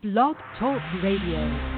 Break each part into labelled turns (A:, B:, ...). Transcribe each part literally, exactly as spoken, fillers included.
A: Blog Talk Radio.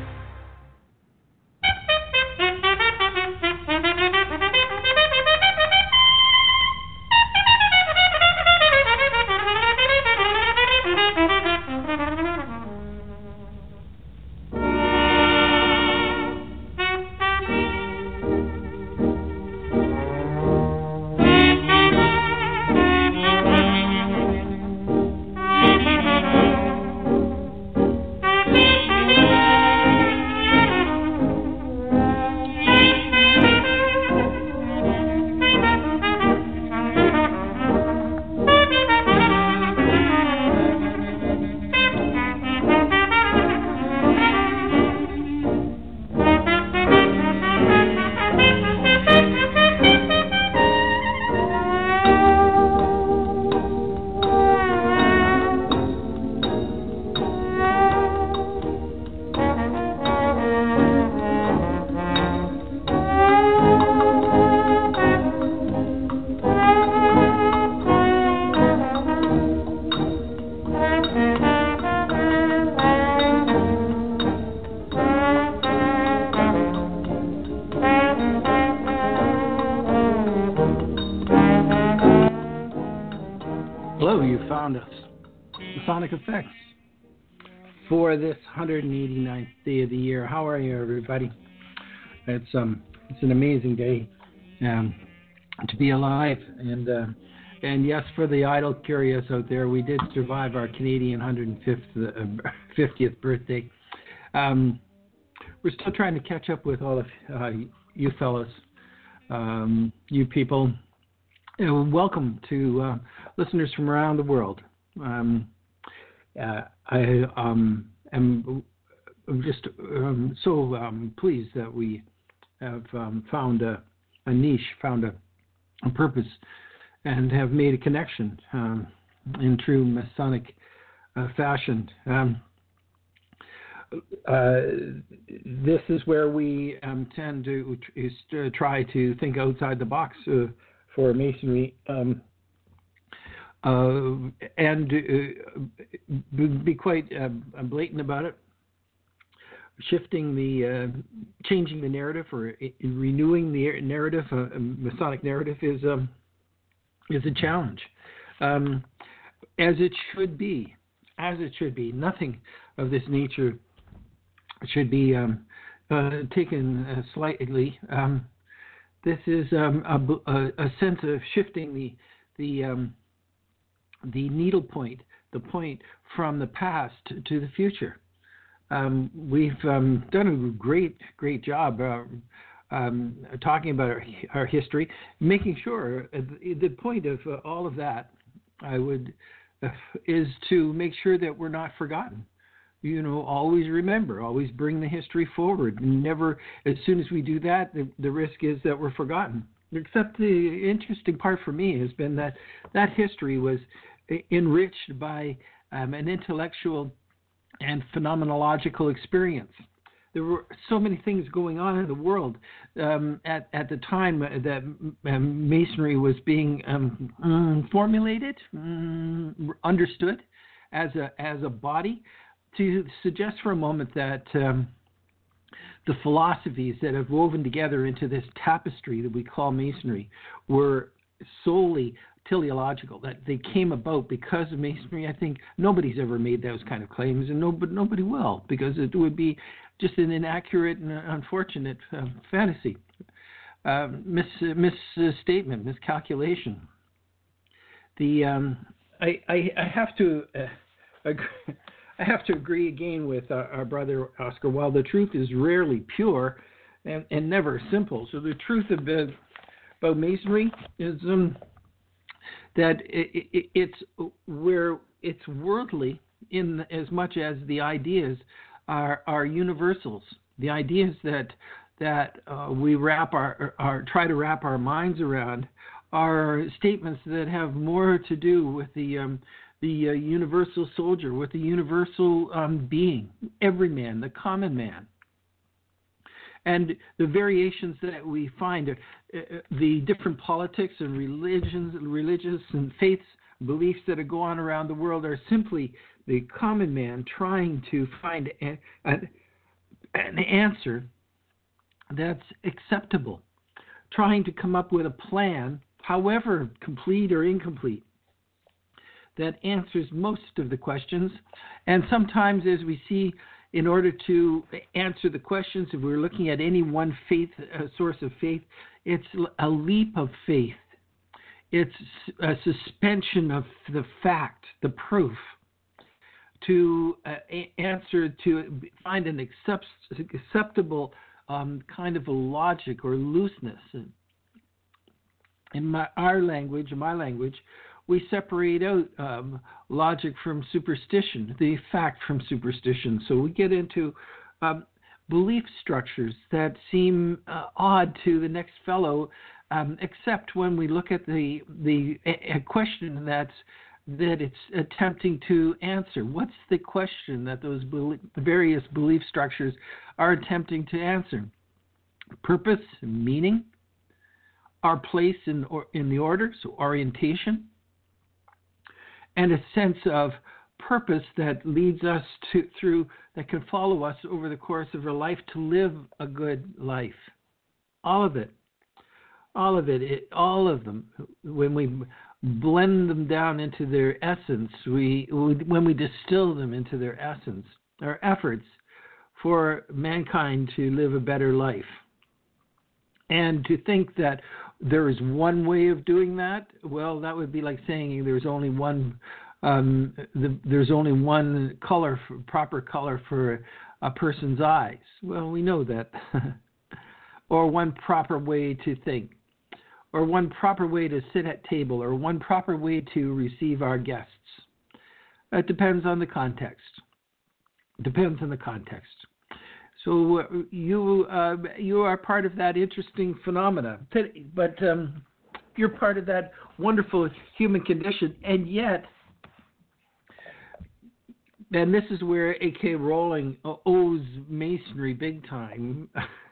A: Effects for this one hundred eighty-ninth day of the year. How are you, everybody? It's um it's an amazing day um to be alive, and uh, and yes, for the idle curious out there, we did survive our Canadian one hundred fiftieth birthday. Um, we're still trying to catch up with all of uh, you fellas, um, you people. Uh, welcome to uh, listeners from around the world. Um, Uh, I um, am just um, so um, pleased that we have um, found a, a niche, found a, a purpose, and have made a connection um, in true Masonic uh, fashion. Um, uh, this is where we um, tend to, to try to think outside the box uh, for Masonry. Um, Uh, and uh, be quite uh, blatant about it. Shifting the, uh, changing the narrative or renewing the narrative, uh, Masonic narrative, is um, is a challenge, um, as it should be. As it should be. Nothing of this nature should be um, uh, taken uh, slightly. Um, this is um, a, a sense of shifting the the um, the needle point, the point from the past to the future. Um, we've um, done a great, great job uh, um, talking about our, our history, making sure uh, the point of uh, all of that, I would, uh, is to make sure that we're not forgotten. You know, always remember, always bring the history forward. Never, as soon as we do that, the, the risk is that we're forgotten. Except the interesting part for me has been that that history was enriched by um, an intellectual and phenomenological experience. There were so many things going on in the world um, at, at the time that um, Masonry was being um, um, formulated, um, understood as a as a body, to suggest for a moment that um, the philosophies that have woven together into this tapestry that we call Masonry were solely teleological, that they came about because of Masonry. I think nobody's ever made those kind of claims, and nobody, nobody will, because it would be just an inaccurate and unfortunate uh, fantasy, uh, mis misstatement, miscalculation. The um, I, I I have to uh, agree. I have to agree again with our, our brother Oscar. While the truth is rarely pure and, and never simple, so the truth about, about Masonry is um, that it, it, it's where it's worldly in as much as the ideas are are universals. The ideas that that uh, we wrap our, our try to wrap our minds around are statements that have more to do with the um, the uh, universal soldier, with the universal um, being, every man, the common man. And the variations that we find, uh, the different politics and religions, religious and faiths, beliefs that go on around the world are simply the common man trying to find a, a, an answer that's acceptable, trying to come up with a plan, however complete or incomplete, that answers most of the questions. And sometimes, as we see, in order to answer the questions, if we're looking at any one faith, uh, source of faith, it's a leap of faith. It's a suspension of the fact, the proof, to uh, answer, to find an accept, acceptable um, kind of a logic or looseness. In my, our language, in my language, we separate out um, logic from superstition, the fact from superstition. So we get into um, belief structures that seem uh, odd to the next fellow, um, except when we look at the the a question that's that it's attempting to answer. What's the question that those belie- various belief structures are attempting to answer? Purpose, meaning, our place in or in the order, so orientation, and a sense of purpose that leads us to through that can follow us over the course of our life to live a good life. All of it, all of it, it all of them. When we blend them down into their essence, we when we distill them into their essence, our efforts for mankind to live a better life, and to think that there is one way of doing that, well, that would be like saying there's only one, um, the, there's only one color, for, proper color for a person's eyes. Well, we know that. Or one proper way to think, or one proper way to sit at table, or one proper way to receive our guests. It depends on the context. Depends on the context. So uh, you uh, you are part of that interesting phenomena, but um, you're part of that wonderful human condition, and yet, and this is where A K Rowling owes Masonry big time.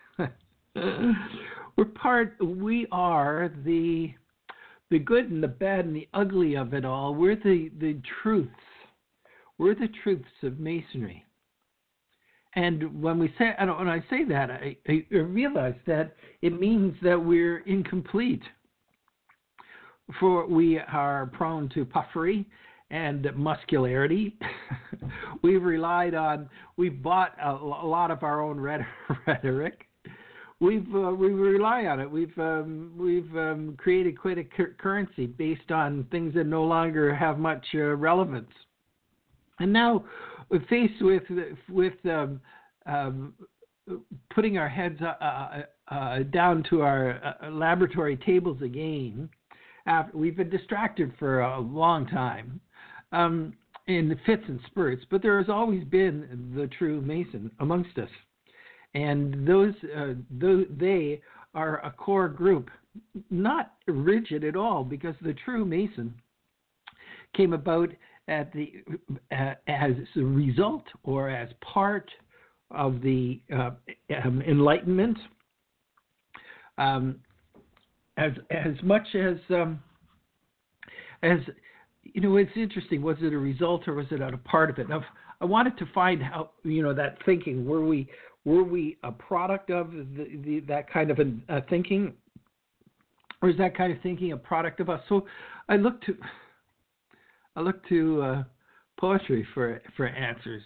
A: We're part. We are the the good and the bad and the ugly of it all. We're the the truths. We're the truths of Masonry. And when we say, when I say that, I, I realize that it means that we're incomplete. For we are prone to puffery and muscularity. We've relied on, we've bought a, a lot of our own rhetoric. We've uh, we rely on it. We've um, we've um, created quite a cur- currency based on things that no longer have much uh, relevance. And now, we're faced with with um, um, putting our heads uh, uh, down to our uh, laboratory tables again. After we've been distracted for a long time um, in fits and spurts, but there has always been the true Mason amongst us, and those, uh, those they are a core group, not rigid at all, because the true Mason came about at the uh, as a result or as part of the uh, um, Enlightenment, um, as as much as um, as you know, it's interesting. Was it a result or was it a part of it? Now, I wanted to find how, you know, that thinking. Were we were we a product of the, the, that kind of a, a thinking, or is that kind of thinking a product of us? So I looked to. I look to uh, poetry for for answers.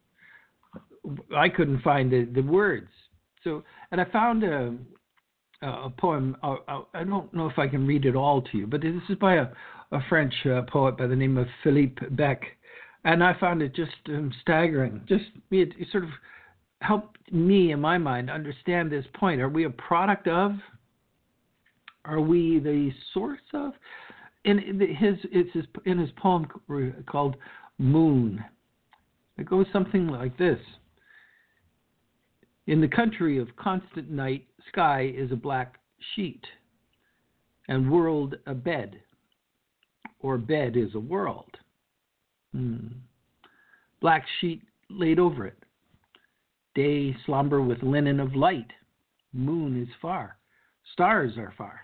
A: I couldn't find the, the words. So, and I found a, a poem. I, I don't know if I can read it all to you, but this is by a, a French uh, poet by the name of Philippe Bec, and I found it just um, staggering. Just it, it sort of helped me, in my mind, understand this point. Are we a product of? Are we the source of? In his, it's his, in his poem called Moon, it goes something like this. In the country of constant night, sky is a black sheet, and world a bed, or bed is a world. Hmm. Black sheet laid over it. Day slumber with linen of light. Moon is far. Stars are far.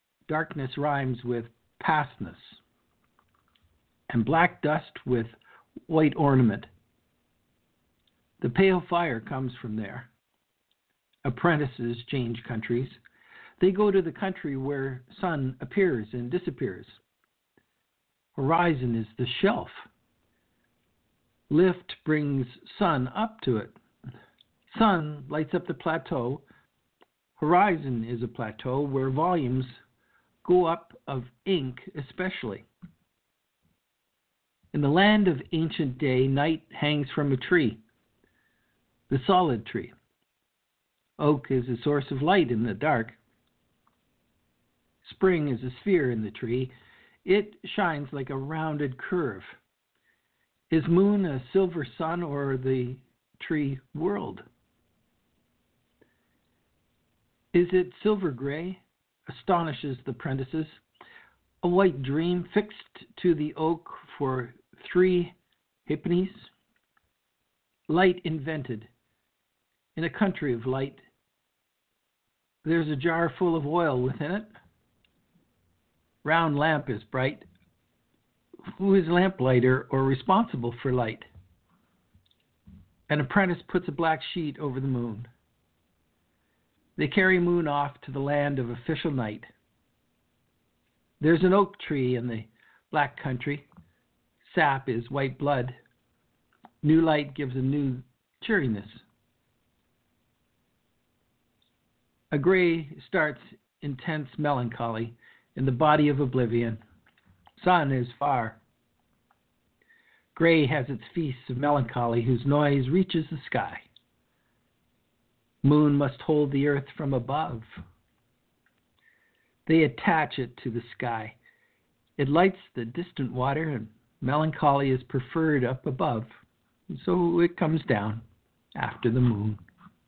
A: Darkness rhymes with pastness, and black dust with white ornament. The pale fire comes from there. Apprentices change countries. They go to the country where sun appears and disappears. Horizon is the shelf. Lift brings sun up to it. Sun lights up the plateau. Horizon is a plateau where volumes go up of ink especially. In the land of ancient day, night hangs from a tree, the solid tree. Oak is a source of light in the dark. Spring is a sphere in the tree. It shines like a rounded curve. Is moon a silver sun or the tree world? Is it silver gray? Astonishes the apprentices. A white dream fixed to the oak for three halfpennies. Light invented in a country of light. There's a jar full of oil within it. Round lamp is bright. Who is lamplighter or responsible for light? An apprentice puts a black sheet over the moon. They carry moon off to the land of official night. There's an oak tree in the black country. Sap is white blood. New light gives a new cheeriness. A gray starts intense melancholy in the body of oblivion. Sun is far. Gray has its feasts of melancholy whose noise reaches the sky. Moon must hold the earth from above. They attach it to the sky. It lights the distant water, and melancholy is preferred up above. So it comes down after the moon.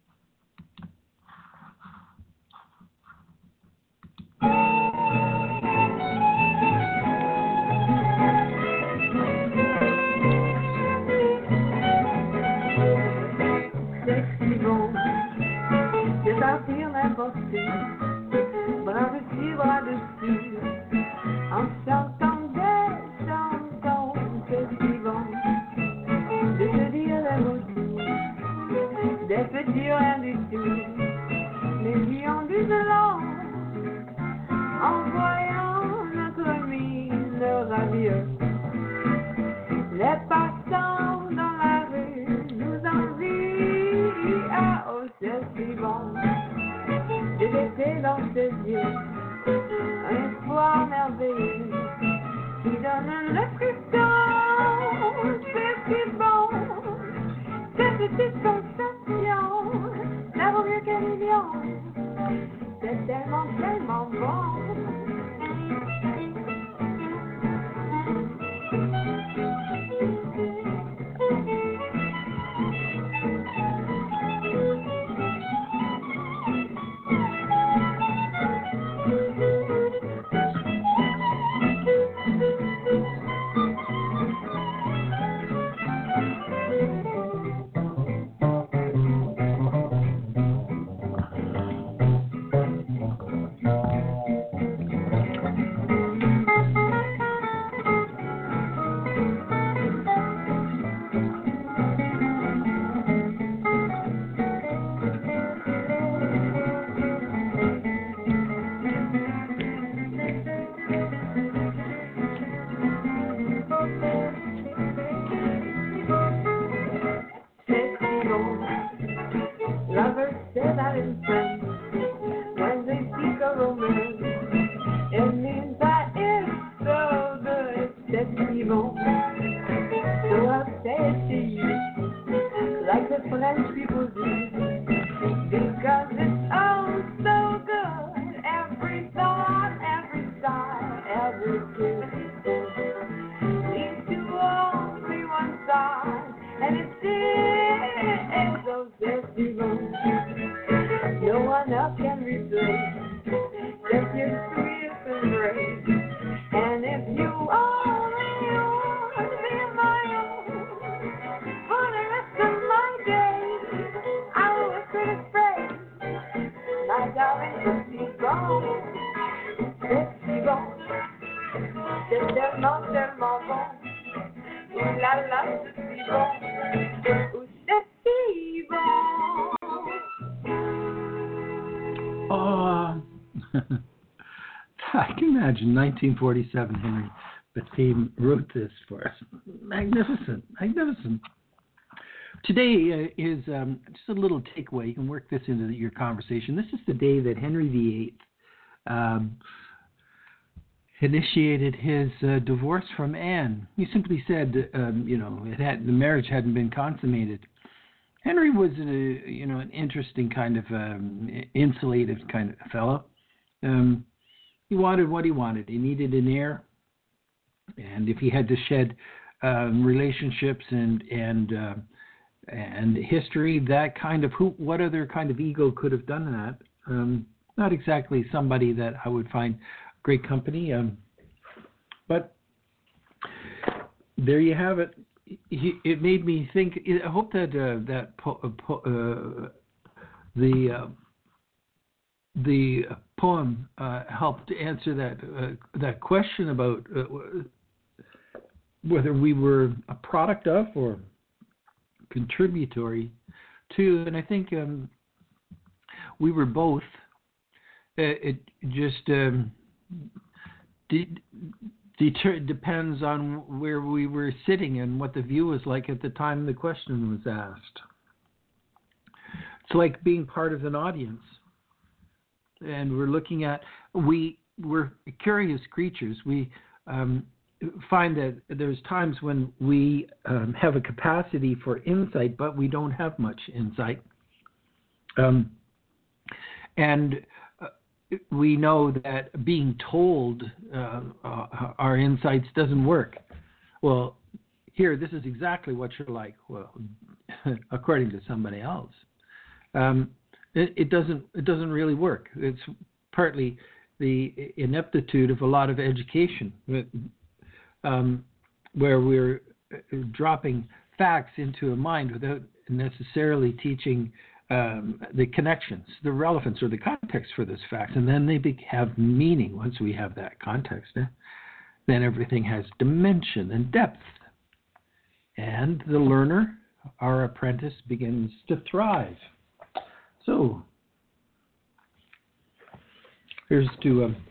B: Brave suivra dessus en chantant des chansons. C'est suivant de se dire des mots doux, des petits rien du tout, les qui ont du blanc en voyant notre mine radieuse. Les passants dans la rue nous envient. Ah oh, c'est suivant de laisser dans ses yeux un espoir merveilleux qui donne le frisson. C'est si bon, cette petite sensation, ça vaut mieux qu'un million. C'est tellement, tellement bon.
C: C'est tellement, tellement bon. Ouh là là.
A: imagine nineteen forty-seven, Henry Bethune wrote this for us. Magnificent, magnificent. Today uh, is um, just a little takeaway. You can work this into the, your conversation. This is the day that Henry the Eighth um, initiated his uh, divorce from Anne. He simply said, um, you know, it had the marriage hadn't been consummated. Henry was, a, you know, an interesting kind of um, insulated kind of fellow. Um, he wanted what he wanted. He needed an heir, and if he had to shed um, relationships and and uh, and history, that kind of who, what other kind of ego could have done that? Um, not exactly somebody that I would find great company, um, but there you have it. It made me think. I hope that uh, that po- uh, the uh, the poem uh, helped answer that uh, that question about uh, whether we were a product of or contributory to, and I think um, we were both. Uh, it just um, de- deter- depends on where we were sitting and what the view was like at the time the question was asked. It's like being part of an audience, and we're looking at we we're curious creatures. We um, find that there's times when we um, have a capacity for insight, but we don't have much insight. Um, and uh, we know that being told uh, uh, our insights doesn't work. Well, here, this is exactly what you're like. Well, according to somebody else, um, it, it doesn't. It doesn't really work. It's partly the ineptitude of a lot of education. Um, where we're dropping facts into a mind without necessarily teaching um, the connections, the relevance, or the context for those facts. And then they be- have meaning once we have that context. Eh? Then everything has dimension and depth. And the learner, our apprentice, begins to thrive. So, here's to... Um,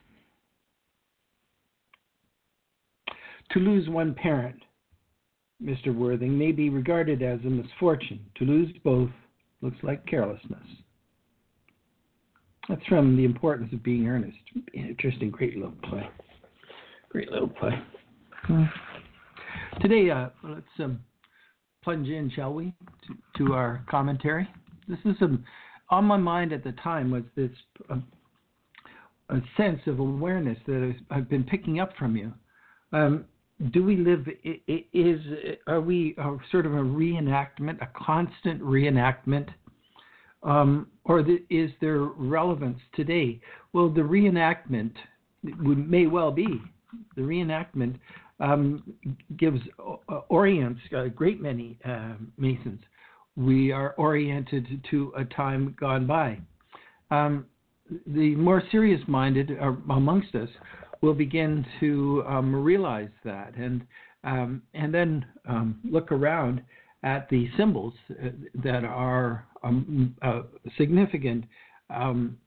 A: To lose one parent, Mister Worthing, may be regarded as a misfortune. To lose both looks like carelessness. That's from The Importance of Being Earnest. Interesting, great little play. Great little play. Hmm. Today, uh, let's um, plunge in, shall we, to, to our commentary. This is um, on my mind at the time was this uh, a sense of awareness that I've been picking up from you. Um, Do we live, is, are we are sort of a reenactment, a constant reenactment, um, or the, is there relevance today? Well, the reenactment may well be. The reenactment um, gives, uh, orients a great many uh, Masons. We are oriented to a time gone by. Um, the more serious-minded amongst us will begin to um, realize that, and um, and then um, look around at the symbols uh, that are um, a significant um,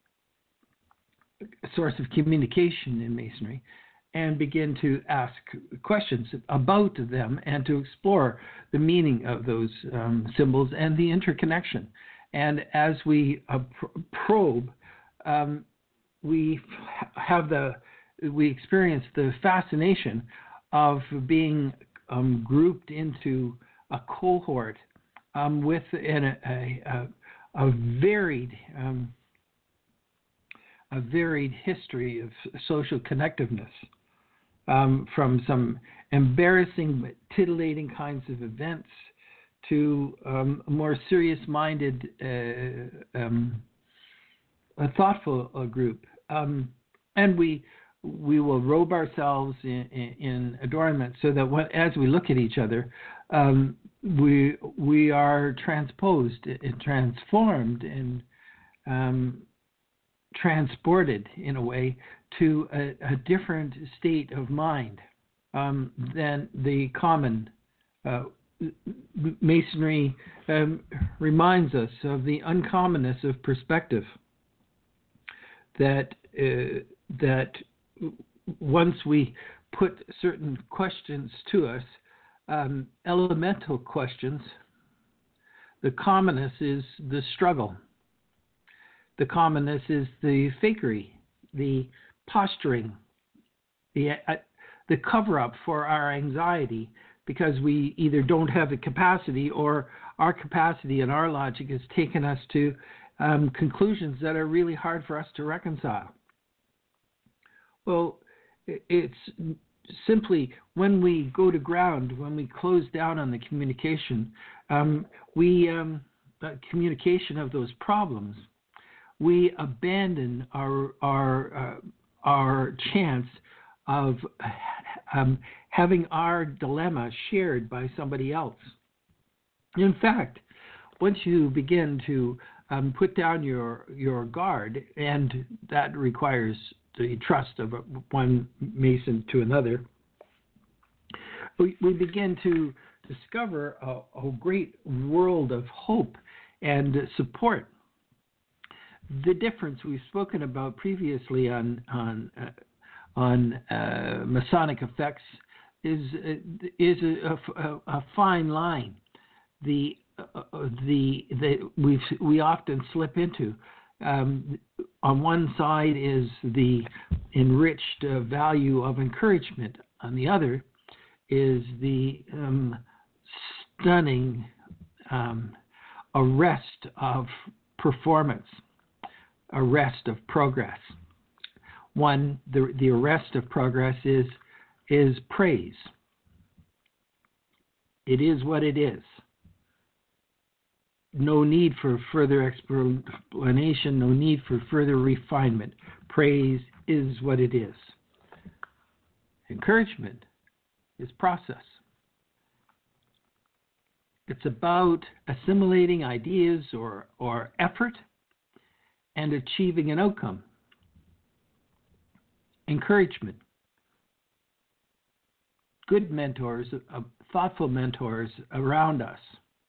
A: source of communication in Masonry, and begin to ask questions about them and to explore the meaning of those um, symbols and the interconnection. And as we uh, pr- probe, um, we f- have the we experience the fascination of being um, grouped into a cohort um, with an, a, a, a varied um, a varied history of social connectiveness, um, from some embarrassing but titillating kinds of events to um, a more serious-minded, uh, um, a thoughtful uh, group, um, and we. We will robe ourselves in, in, in adornment so that when, as we look at each other, um, we we are transposed and transformed and um, transported in a way to a, a different state of mind um, than the common. Uh, Masonry um, reminds us of the uncommonness of perspective. That uh, that once we put certain questions to us, um, elemental questions, the commonness is the struggle. The commonness is the fakery, the posturing, the uh, the cover-up for our anxiety, because we either don't have the capacity or our capacity and our logic has taken us to um, conclusions that are really hard for us to reconcile. Well, it's simply when we go to ground, when we close down on the communication, um, we um, uh, communication of those problems, we abandon our our uh, our chance of um, having our dilemma shared by somebody else. In fact, once you begin to um, put down your your guard, and that requires the trust of one Mason to another, we, we begin to discover a, a great world of hope and support. The difference we've spoken about previously on on uh, on uh, Masonic effects is uh, is a, a, a fine line. The uh, the the we we often slip into. Um, on one side is the enriched uh, value of encouragement. On the other is the um, stunning um, arrest of performance, arrest of progress. One, the the arrest of progress is is praise. It is what it is. No need for further explanation, no need for further refinement. Praise is what it is. Encouragement is process. It's about assimilating ideas or, or effort and achieving an outcome. Encouragement. Good mentors, uh, thoughtful mentors around us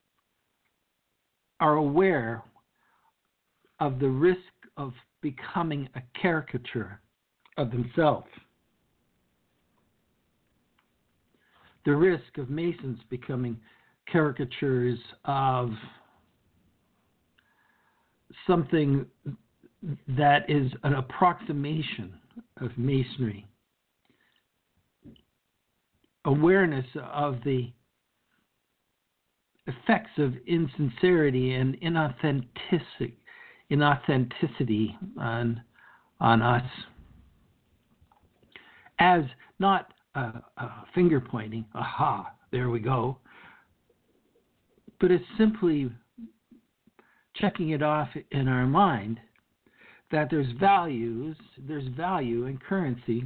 A: are aware of the risk of becoming a caricature of themselves. The risk of Masons becoming caricatures of something that is an approximation of Masonry. Awareness of the effects of insincerity and inauthenticity, inauthenticity on, on us, as not uh, uh, finger pointing, aha, there we go, but it's simply checking it off in our mind that there's values, there's value and currency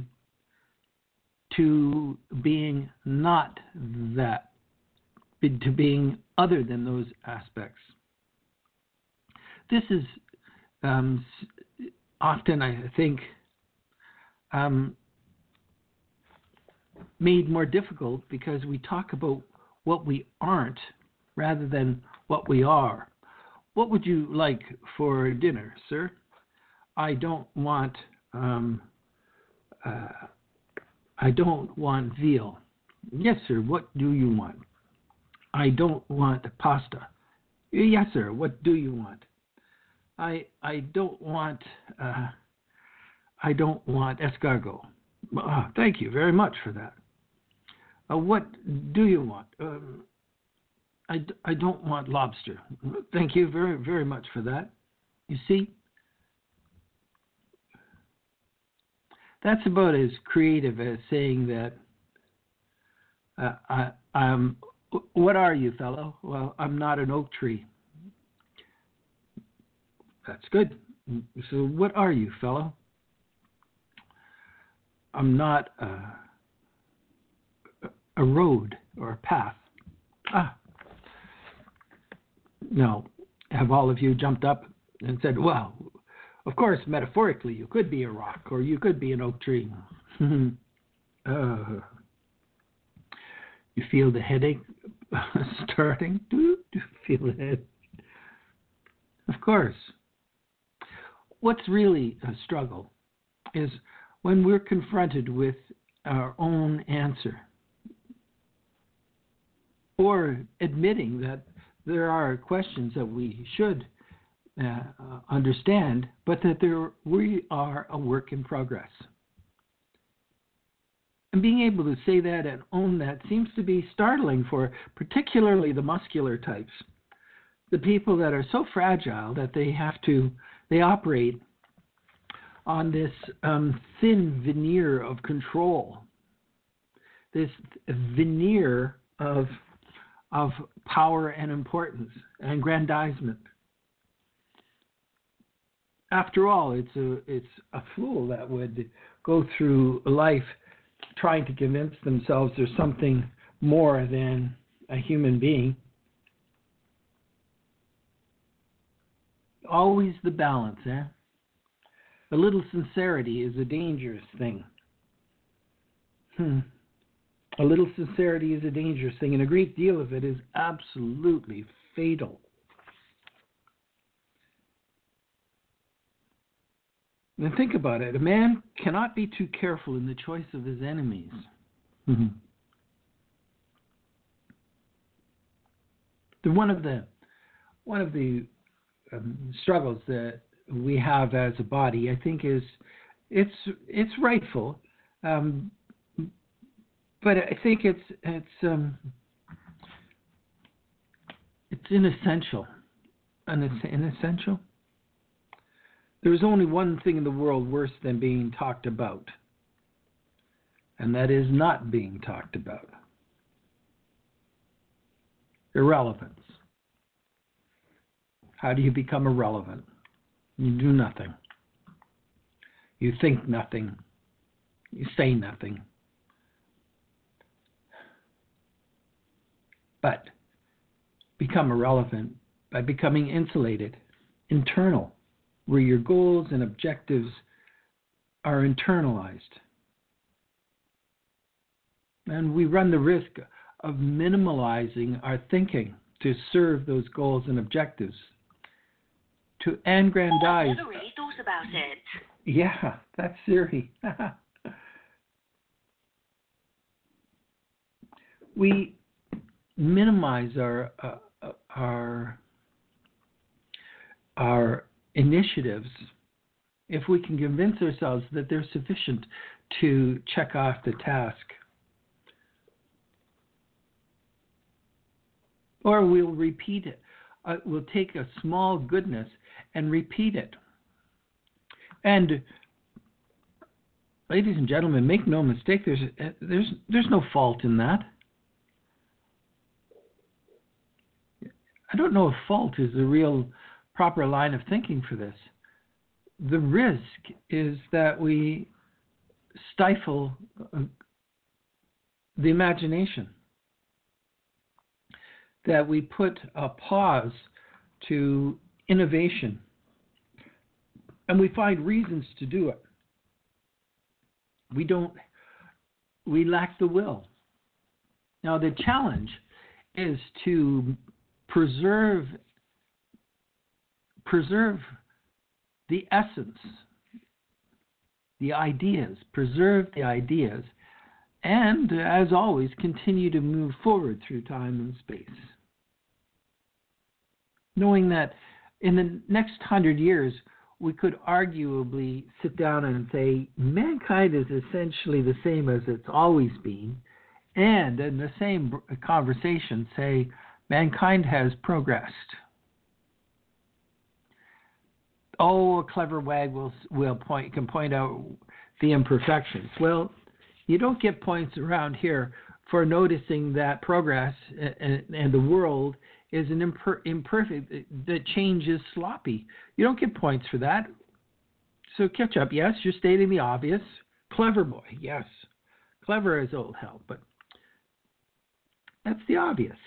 A: to being not that, to being other than those aspects. This is um, often, I think, um, made more difficult because we talk about what we aren't rather than what we are. What would you like for dinner, sir? I don't want um, uh, I don't want veal. Yes, sir. What do you want? I don't want pasta. Yes, sir. What do you want? I I don't want uh, I don't want escargot. Oh, thank you very much for that. Uh, what do you want? Um, I, I don't want lobster. Thank you very very much for that. You see, that's about as creative as saying that. Uh, I I'm. What are you, fellow? Well, I'm not an oak tree. That's good. So what are you, fellow? I'm not a, a road or a path. Ah. Now, have all of you jumped up and said, well, of course, metaphorically, you could be a rock or you could be an oak tree. uh, you feel the headache starting? Do you feel it? Of course. What's really a struggle is when we're confronted with our own answer, or admitting that there are questions that we should uh, understand, but that there, we are a work in progress. And being able to say that and own that seems to be startling for particularly the muscular types, the people that are so fragile that they have to, they operate on this um, thin veneer of control, this veneer of of power and importance and aggrandizement. After all, it's a it's a fool that would go through life trying to convince themselves there's something more than a human being. Always the balance, eh? A little sincerity is a dangerous thing. Hmm. A little sincerity is a dangerous thing, and a great deal of it is absolutely fatal. And think about it. A man cannot be too careful in the choice of his enemies. Mm-hmm. The, one of the one of the um, struggles that we have as a body, I think, is it's it's rightful, um, but I think it's it's um, it's inessential. Inessential. There is only one thing in the world worse than being talked about, and that is not being talked about. Irrelevance. How do you become irrelevant? You do nothing. You think nothing. You say nothing. But become irrelevant by becoming insulated, internal, where your goals and objectives are internalized. And we run the risk of minimalizing our thinking to serve those goals and objectives, to aggrandize.
C: What really thought about it?
A: Yeah, that's Siri. We minimize our uh, our our initiatives if we can convince ourselves that they're sufficient to check off the task. Or we'll repeat it. Uh, we'll take a small goodness and repeat it. And ladies and gentlemen, make no mistake, there's there's there's no fault in that. I don't know if fault is the real proper line of thinking for this. The risk is that we stifle the imagination, that we put a pause to innovation, and we find reasons to do it. We don't, we lack the will. Now, the challenge is to preserve preserve the essence, the ideas, preserve the ideas, and, as always, continue to move forward through time and space. Knowing that in the next hundred years, we could arguably sit down and say, mankind is essentially the same as it's always been, and in the same conversation say, mankind has progressed. Oh, a clever wag will will point can point out the imperfections. Well, you don't get points around here for noticing that progress and, and the world is an imper, imperfect. The change is sloppy. You don't get points for that. So catch up. Yes, you're stating the obvious. Clever boy. Yes, clever as old hell, but that's the obvious.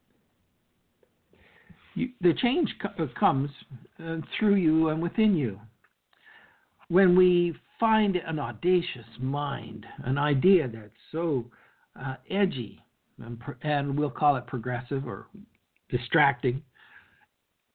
A: You, the change co- comes uh, through you and within you. When we find an audacious mind, an idea that's so uh, edgy, and, pro- and we'll call it progressive or distracting,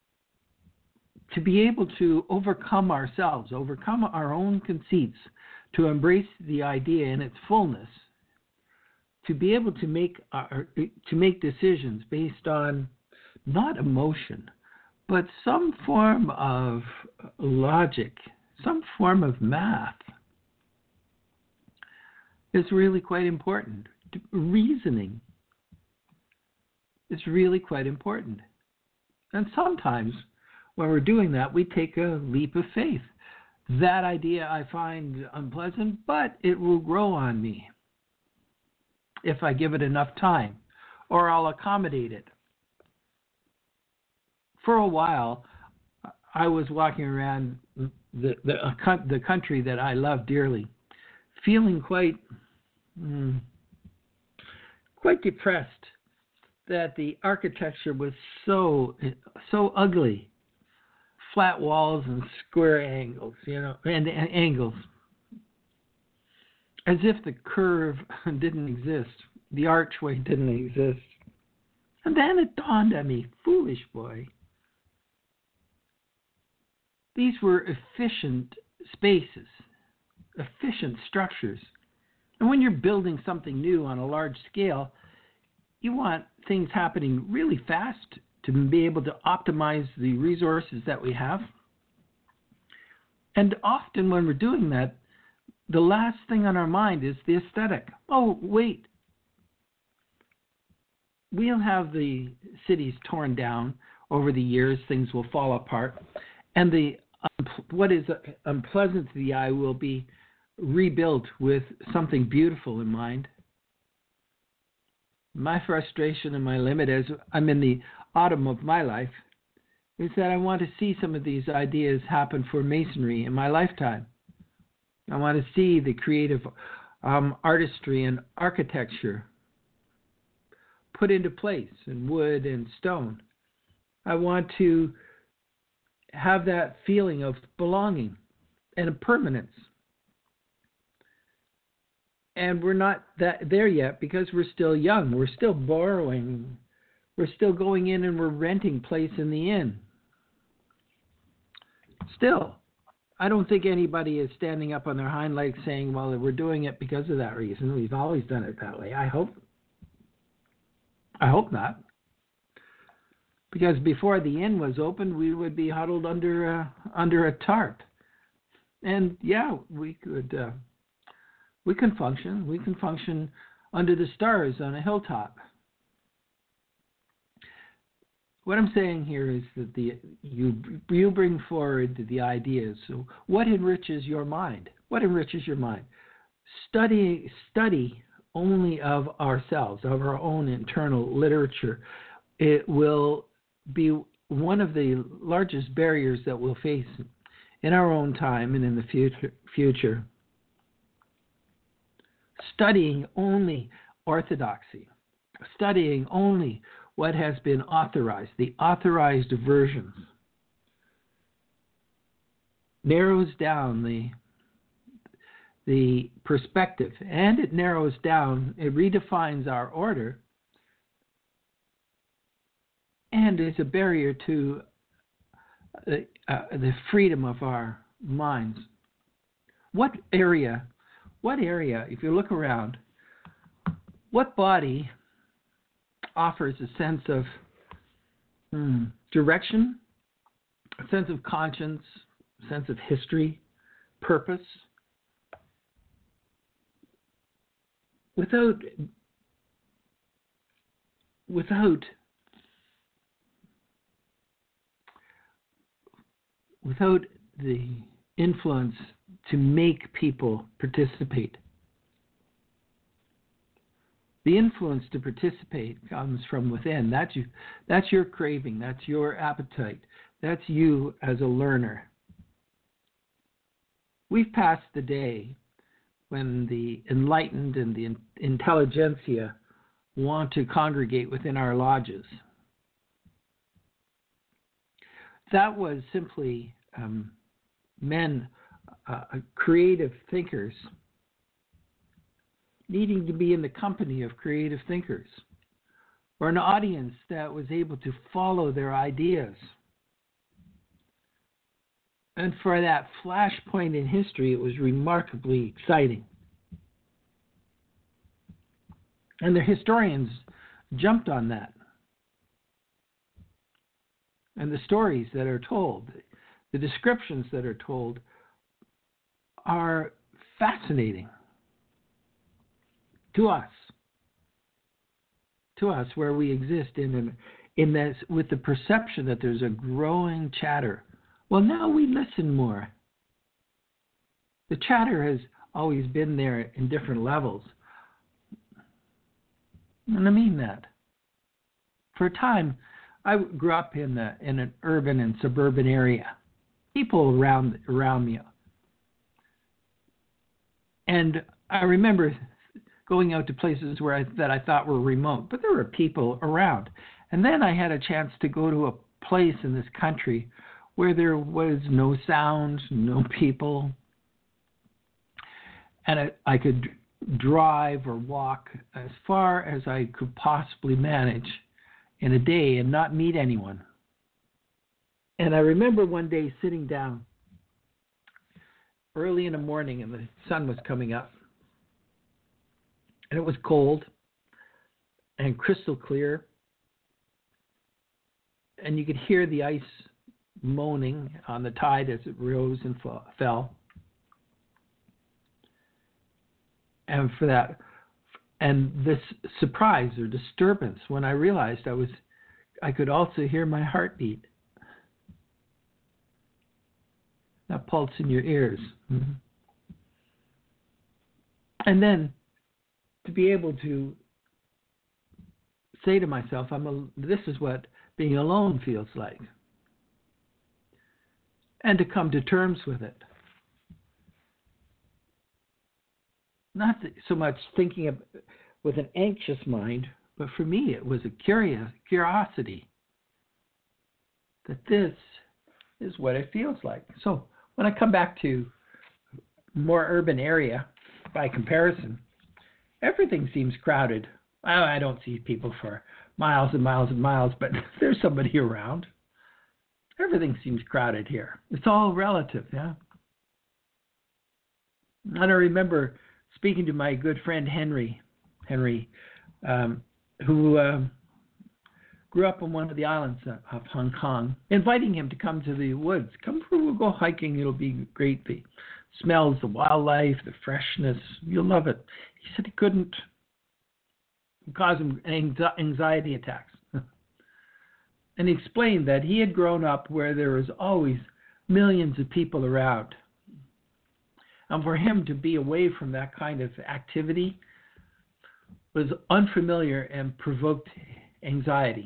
A: to be able to overcome ourselves, overcome our own conceits, to embrace the idea in its fullness, to be able to make our, to make decisions based on not emotion, but some form of logic, some form of math, is really quite important. Reasoning is really quite important. And sometimes when we're doing that, we take a leap of faith. That idea I find unpleasant, but it will grow on me if I give it enough time, or I'll accommodate it. For a while, I was walking around the, the, the country that I love dearly, feeling quite, mm, quite depressed that the architecture was so, so ugly. Flat walls and square angles, you know, and, and angles. As if the curve didn't exist, the archway didn't exist. And then it dawned on me, foolish boy. These were efficient spaces, efficient structures. And when you're building something new on a large scale, you want things happening really fast to be able to optimize the resources that we have. And often when we're doing that, the last thing on our mind is the aesthetic. Oh, wait. We'll have the cities torn down over the years. Things will fall apart. And the what is unpleasant to the eye will be rebuilt with something beautiful in mind. My frustration and my limit as I'm in the autumn of my life is that I want to see some of these ideas happen for masonry in my lifetime. I want to see the creative um, artistry and architecture put into place in wood and stone. I want to have that feeling of belonging and of permanence. And we're not that there yet because we're still young. We're still borrowing. We're still going in and we're renting place in the inn. Still, I don't think anybody is standing up on their hind legs saying, well, we're doing it because of that reason. We've always done it that way. I hope. I hope not. Because before the inn was opened, we would be huddled under uh, under a tarp. And yeah, we could uh, we can function. We can function under the stars on a hilltop. What I'm saying here is that the you you bring forward the ideas. So what enriches your mind? What enriches your mind? Study study only of ourselves, of our own internal literature. It will be one of the largest barriers that we'll face in our own time and in the future. future. Studying only orthodoxy, studying only what has been authorized, the authorized versions, narrows down the the perspective, and it narrows down, it redefines our order, and is a barrier to uh, uh, the freedom of our minds. What area, what area, if you look around, what body offers a sense of hmm, direction, a sense of conscience, a sense of history, purpose, without without without the influence to make people participate. The influence to participate comes from within. That's you, that's your craving. That's your appetite. That's you as a learner. We've passed the day when the enlightened and the intelligentsia want to congregate within our lodges. That was simply um, men, uh, creative thinkers, needing to be in the company of creative thinkers, or an audience that was able to follow their ideas. And for that flashpoint in history, it was remarkably exciting. And the historians jumped on that. And the stories that are told, the descriptions that are told, are fascinating to us. To us, where we exist in an, in this, with the perception that there's a growing chatter. Well, now we listen more. The chatter has always been there in different levels. And I mean that. For a time, I grew up in the, in an urban and suburban area. People around around me. And I remember going out to places where I, that I thought were remote, but there were people around. And then I had a chance to go to a place in this country where there was no sound, no people, and I, I could drive or walk as far as I could possibly manage in a day and not meet anyone. And I remember one day sitting down early in the morning and the sun was coming up. And it was cold and crystal clear. And you could hear the ice moaning on the tide as it rose and fell. And for that, and this surprise or disturbance when I realized I was, I could also hear my heartbeat. That pulse in your ears. Mm-hmm. And then to be able to say to myself, I'm a, this is what being alone feels like. And to come to terms with it. Not so much thinking of, with an anxious mind, but for me it was a curious curiosity that this is what it feels like. So when I come back to more urban area, by comparison, everything seems crowded. I don't see people for miles and miles and miles, but there's somebody around. Everything seems crowded here. It's all relative, yeah. And I remember speaking to my good friend Henry, Henry, um, who uh, grew up on one of the islands of Hong Kong, inviting him to come to the woods. Come, we'll go hiking. It'll be great. The smells, the wildlife, the freshness. You'll love it. He said he couldn't cause him anxiety attacks. And he explained that he had grown up where there was always millions of people around. And for him to be away from that kind of activity was unfamiliar and provoked anxiety.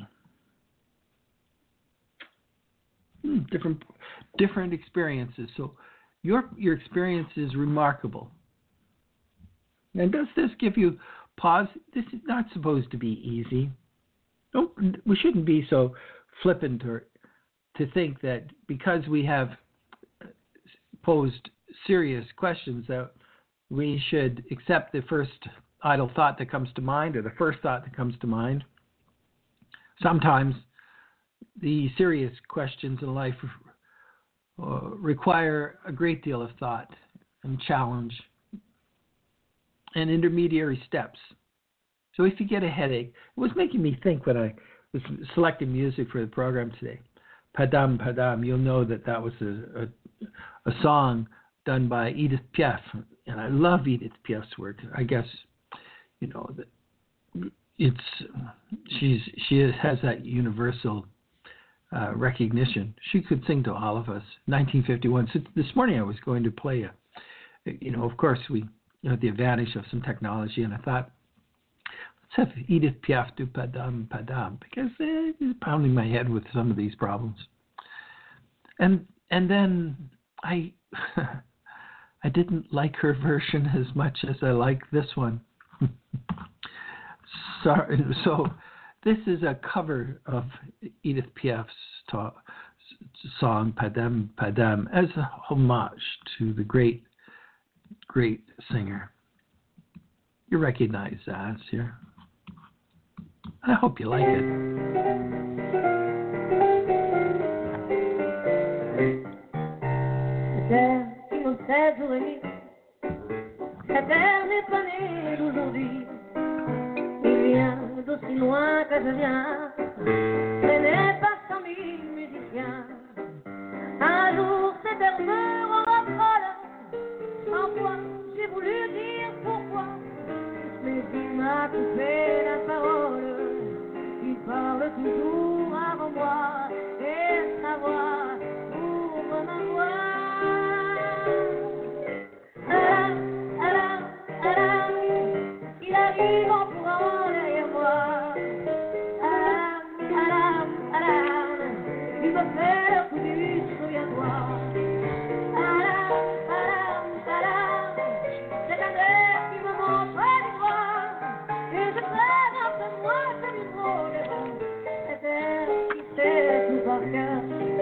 A: Hmm, different, different experiences. So your your experience is remarkable. And does this give you pause? This is not supposed to be easy. Don't, we shouldn't be so flippant or to think that because we have posed serious questions that we should accept the first idle thought that comes to mind or the first thought that comes to mind. Sometimes the serious questions in life uh, require a great deal of thought and challenge and intermediary steps. So if you get a headache, it was making me think when I was selecting music for the program today. Padam Padam, you'll know that that was a, a, a song done by Edith Piaf, and I love Edith Piaf's work. I guess, you know, it's she's she has that universal uh, recognition. She could sing to all of us. nineteen fifty-one. So this morning I was going to play a, you know, of course we have the advantage of some technology, and I thought, let's have Edith Piaf do Padam Padam, because eh, it's pounding my head with some of these problems. And and then I I didn't like her version as much as I like this one. Sorry, so this is a cover of Edith Piaf's ta- song Padam Padam as a homage to the great, great singer. You recognize that here. I hope you like it.
B: je viens, ce n'est pas cent mille musiciens. Un jour cette herbe aura folle, cent fois j'ai voulu dire pourquoi, mais il m'a coupé la parole. Il parle toujours avant moi, et sa voix ouvre ma voix. Alam, alam, alam, il arrive en courant derrière moi. Alam, alam, alam, il me fait le coup du souviens-toi. Alam, alam, alam, c'est un air qui me montre du doigt, et je traîne entre moi comme une drôle. Cet air qui sait tout par cœur.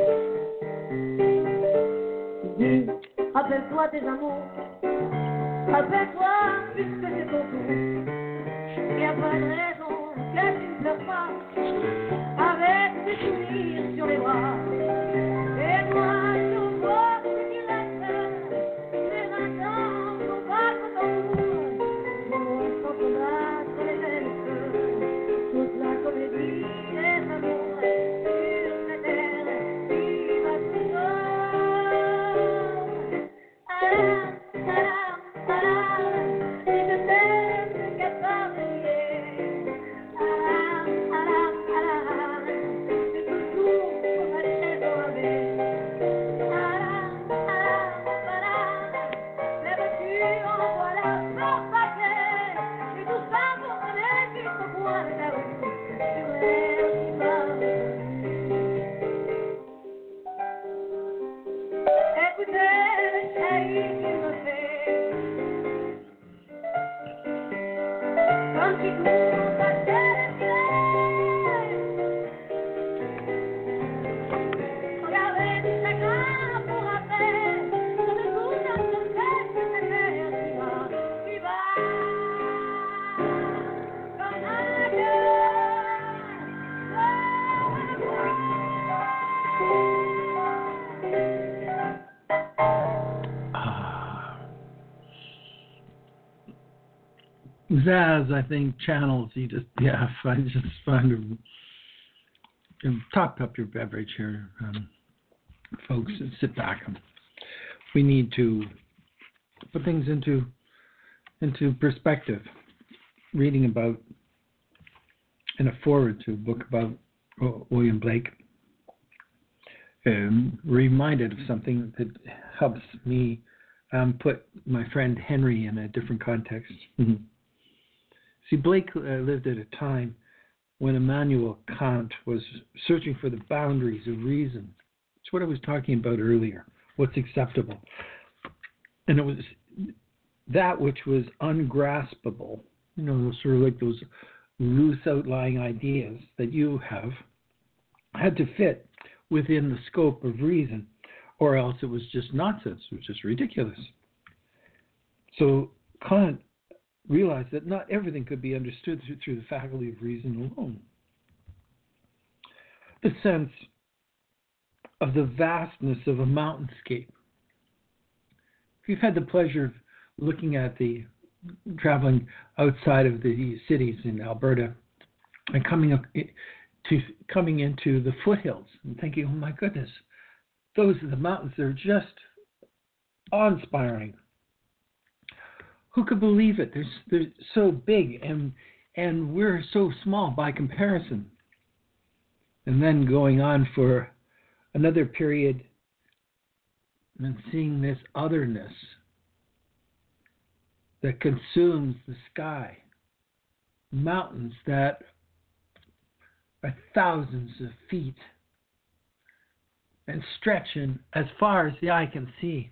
B: Dis, rappelle-toi tes amours. Rappelle-toi, puisque c'est ton tour, il n'y a pas de raison que tu ne pleures pas, avec tes souvenirs sur les bras. Et moi, je vois ce qu'il reste, les vingt ans qu'on passe au tambour, bon, quand on a sur les mêmes toute la comédie des amours, sur cette terre qui va toujours. Alam, alam, alam, et je t'aime qu'à parler. Alam, alam, alam, c'est toujours pour ma chaise enlevée. Alam, alam, alam, les voitures envoient la porte paquet, et tout ça pour connaître jusqu'au coin de la rue, sur l'air qui m'a reconnu. Écoutez le chéri qu'il me fait, comme qui court passer le ciel. Regardez du chagrin pour après, sur le bout d'un seul fait que cette terre qui va, qui va, comme un cœur,
A: Ah. Zaz, I think, channels. You just, yeah, I just find to and top up your beverage here, um, folks, and sit back. We need to put things into into perspective. Reading about in a forward to a book about uh, William Blake, um, reminded of something that helps me um, put my friend Henry in a different context. Mm-hmm. See, Blake uh, lived at a time when Immanuel Kant was searching for the boundaries of reason. It's what I was talking about earlier, what's acceptable. And it was that which was ungraspable, you know, sort of like those loose outlying ideas that you have, had to fit within the scope of reason, or else it was just nonsense, it was just ridiculous. So Kant realized that not everything could be understood through, through the faculty of reason alone. The sense of the vastness of a mountainscape. If you've had the pleasure of looking at the, traveling outside of the cities in Alberta and coming up to coming into the foothills and thinking, oh my goodness, those are the mountains, they're just awe-inspiring. Who could believe it? They're, they're so big, and and we're so small by comparison. And then going on for another period and seeing this otherness that consumes the sky. Mountains that are thousands of feet and stretching as far as the eye can see.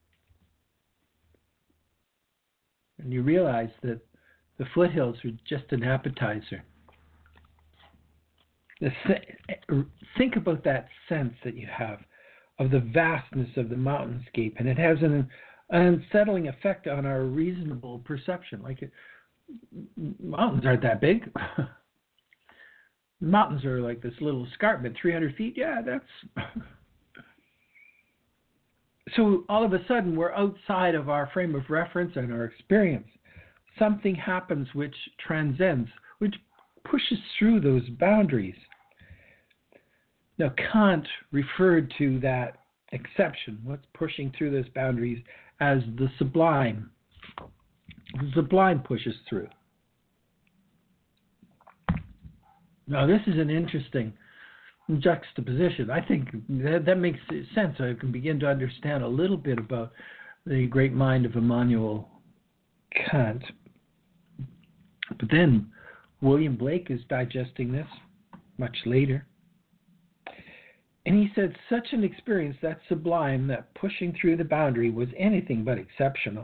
A: And you realize that the foothills are just an appetizer. The, think about that sense that you have of the vastness of the mountainscape, and it has an, an unsettling effect on our reasonable perception. Like, it, mountains aren't that big. Mountains are like this little escarpment, three hundred feet. Yeah, that's... So all of a sudden, we're outside of our frame of reference and our experience. Something happens which transcends, which pushes through those boundaries. Now, Kant referred to that exception, what's pushing through those boundaries, as the sublime. The sublime pushes through. Now, this is an interesting juxtaposition. I think that, that makes sense. I can begin to understand a little bit about the great mind of Immanuel Kant. But then William Blake is digesting this much later. And he said, such an experience, that sublime, that pushing through the boundary, was anything but exceptional.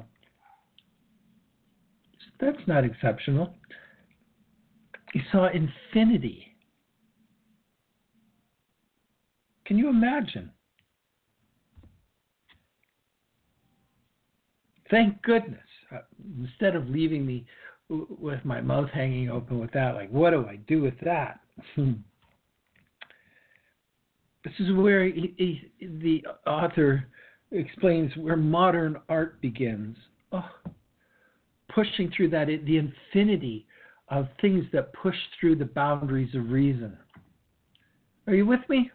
A: That's not exceptional. He saw infinity. Can you imagine? Thank goodness. Uh, instead of leaving me with my mouth hanging open with that, like, what do I do with that? This is where he, he, the author explains where modern art begins. Oh, pushing through that, the infinity of things that push through the boundaries of reason. Are you with me?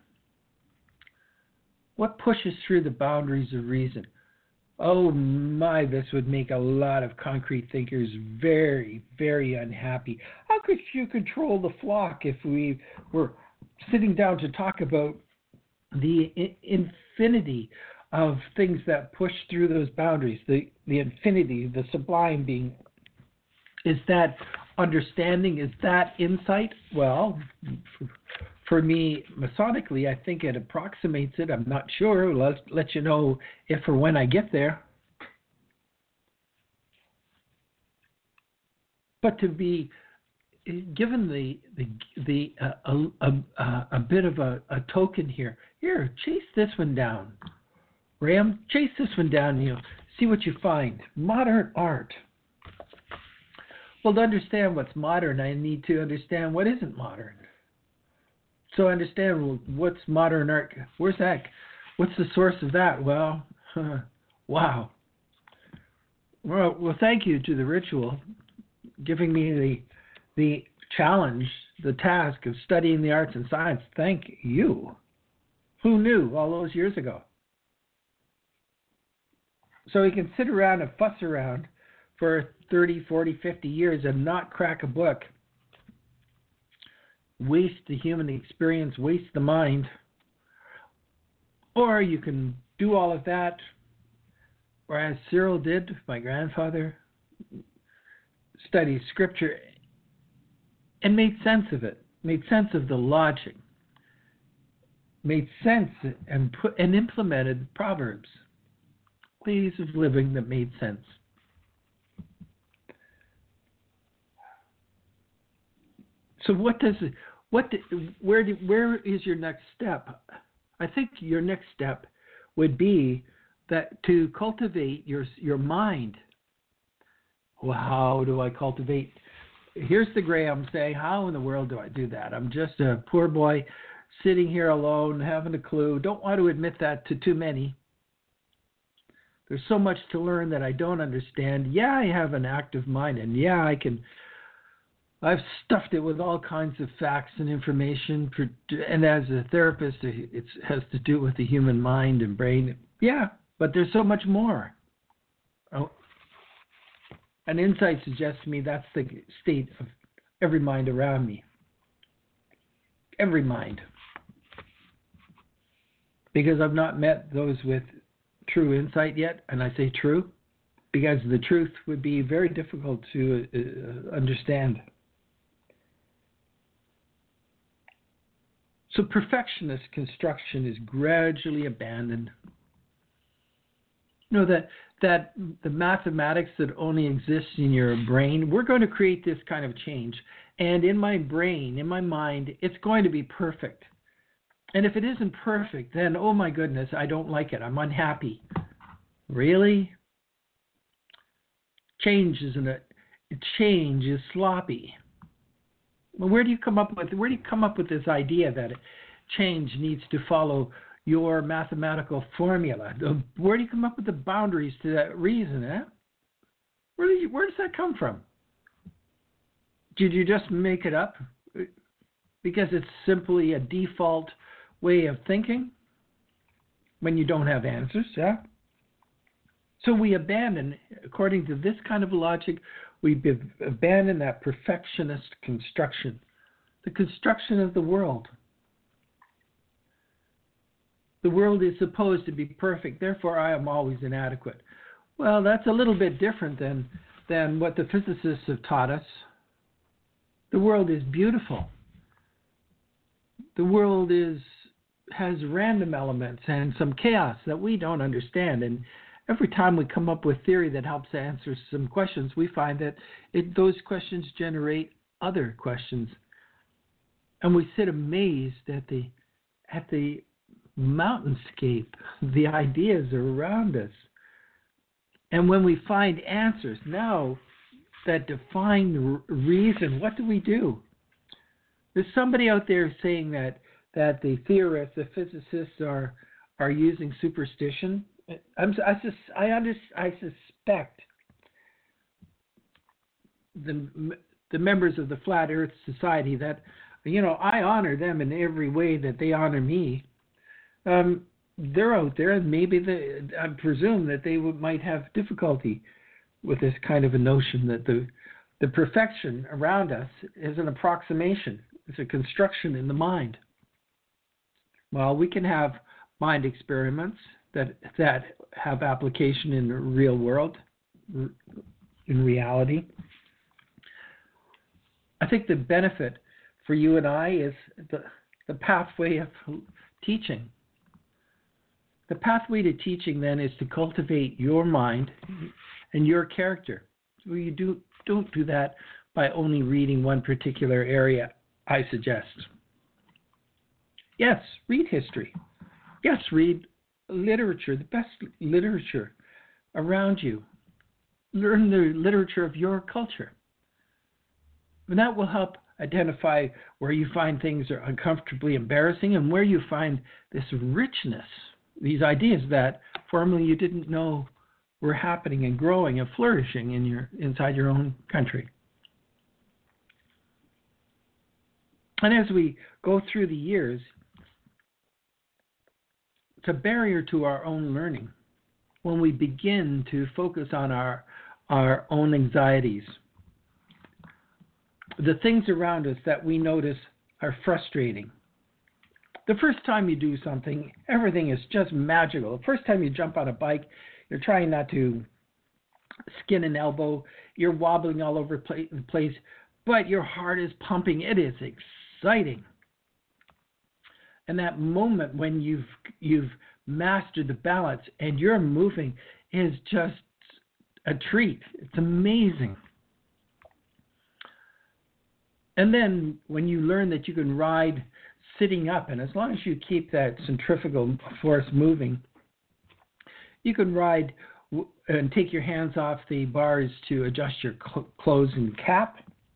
A: What pushes through the boundaries of reason? Oh my, this would make a lot of concrete thinkers very, very unhappy. How could you control the flock if we were sitting down to talk about the I- infinity of things that push through those boundaries? The, the infinity, the sublime being, is that understanding? Is that insight? Well, for me, Masonically, I think it approximates it. I'm not sure. Let's let you know if or when I get there. But to be given the the the uh, a, a, a bit of a, a token here, here, chase this one down, Ram. Chase this one down. You know, see what you find. Modern art. Well, to understand what's modern, I need to understand what isn't modern. So understand what's modern art. Where's that? What's the source of that? Well, huh, wow. Well, well, thank you to the ritual, giving me the the challenge, the task of studying the arts and science. Thank you. Who knew all those years ago? So we can sit around and fuss around for thirty, forty, fifty years and not crack a book. Waste the human experience, waste the mind. Or you can do all of that, or as Cyril did, my grandfather, study scripture and made sense of it, made sense of the logic, made sense and put and implemented Proverbs, ways of living that made sense. So what does it, what do, where do, where is your next step? I think your next step would be that to cultivate your your mind. Well, how do I cultivate? Here's the Graham saying, how in the world do I do that? I'm just a poor boy sitting here alone, having a clue. Don't want to admit that to too many. There's so much to learn that I don't understand. Yeah, I have an active mind, and yeah, I can. I've stuffed it with all kinds of facts and information. And as a therapist, it has to do with the human mind and brain. Yeah, but there's so much more. Oh, an insight suggests to me that's the state of every mind around me. Every mind. Because I've not met those with true insight yet, and I say true, because the truth would be very difficult to uh, understand. So perfectionist construction is gradually abandoned. You know, that, that the mathematics that only exists in your brain, we're going to create this kind of change. And in my brain, in my mind, it's going to be perfect. And if it isn't perfect, then, oh my goodness, I don't like it. I'm unhappy. Really? Change isn't it? Change is sloppy. Well, where do you come up with where do you come up with this idea that change needs to follow your mathematical formula? Where do you come up with the boundaries to that reason? Eh? Where do you, where does that come from? Did you just make it up? because it's simply a default way of thinking when you don't have answers, yeah? So we abandon, according to this kind of logic, we abandon that perfectionist construction, the construction of the world. The world is supposed to be perfect, therefore I am always inadequate. Well, that's a little bit different than, than what the physicists have taught us. The world is beautiful. The world is has random elements and some chaos that we don't understand. And every time we come up with theory that helps answer some questions, we find that it, those questions generate other questions. And we sit amazed at the at the mountainscape, the ideas around us. And when we find answers, now that define reason, what do we do? There's somebody out there saying that that the theorists, the physicists are are using superstition. I'm, I, sus, I, under, I suspect the the members of the Flat Earth Society that, you know, I honor them in every way that they honor me. Um, they're out there, and maybe the, I presume that they would, might have difficulty with this kind of a notion that the the perfection around us is an approximation. It's a construction in the mind. Well, we can have mind experiments that that have application in the real world, in reality. I think the benefit for you and I is the, the pathway of teaching. The pathway to teaching then is to cultivate your mind and your character. So you do, don't do that by only reading one particular area, I suggest. Yes, read history. Yes, read literature, the best literature around you. Learn the literature of your culture. And that will help identify where you find things are uncomfortably embarrassing and where you find this richness, these ideas that formerly you didn't know were happening and growing and flourishing in your inside your own country. And as we go through the years, it's a barrier to our own learning when we begin to focus on our our own anxieties. The things around us that we notice are frustrating. The first time you do something, everything is just magical. The first time you jump on a bike, you're trying not to skin an elbow. You're wobbling all over the place, but your heart is pumping. It is exciting. And that moment when you've you've mastered the balance and you're moving is just a treat. It's amazing. And then when you learn that you can ride sitting up, and as long as you keep that centrifugal force moving, you can ride and take your hands off the bars to adjust your cl- clothes and cap.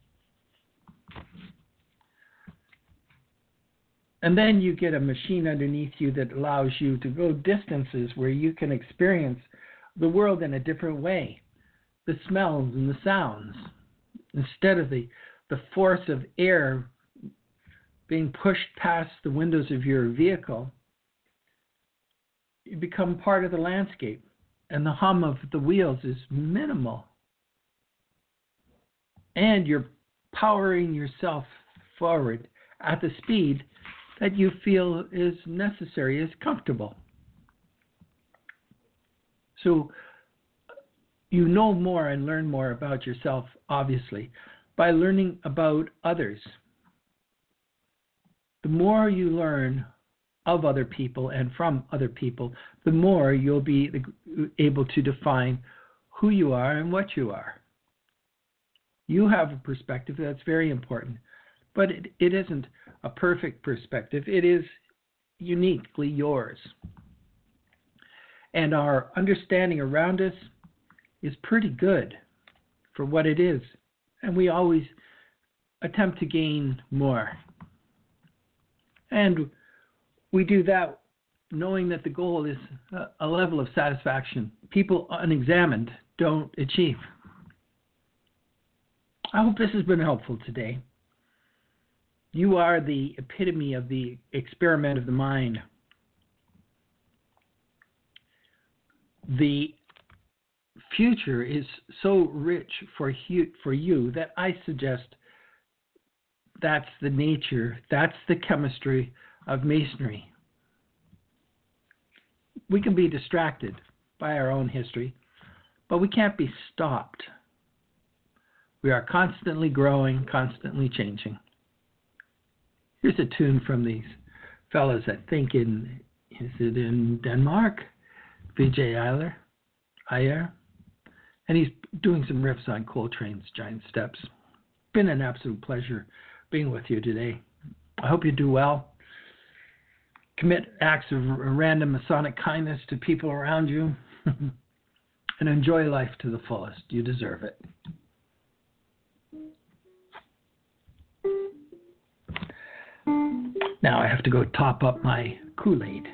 A: And then you get a machine underneath you that allows you to go distances where you can experience the world in a different way, the smells and the sounds, instead of the, the force of air being pushed past the windows of your vehicle. You become part of the landscape, and the hum of the wheels is minimal. And you're powering yourself forward at the speed that you feel is necessary, is comfortable. So you know more and learn more about yourself, obviously, by learning about others. The more you learn of other people and from other people, the more you'll be able to define who you are and what you are. You have a perspective that's very important, but it, it isn't a perfect perspective. It is uniquely yours. And our understanding around us is pretty good for what it is. And we always attempt to gain more. And we do that knowing that the goal is a level of satisfaction people unexamined don't achieve. I hope this has been helpful today. You are the epitome of the experiment of the mind. The future is so rich for you, for you that I suggest that's the nature, that's the chemistry of Masonry. We can be distracted by our own history, but we can't be stopped. We are constantly growing, constantly changing. Here's a tune from these fellas, I think in, is it in Denmark? Vijay Iyer, Iyer, and he's doing some riffs on Coltrane's Giant Steps. Been an absolute pleasure being with you today. I hope you do well. Commit acts of random Masonic kindness to people around you and enjoy life to the fullest. You deserve it. Now I have to go top up my Kool-Aid.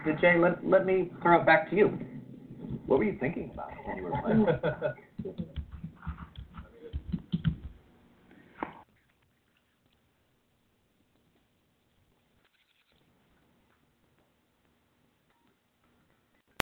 C: Jay, let, let me throw it back to you. What were you thinking about when you were playing?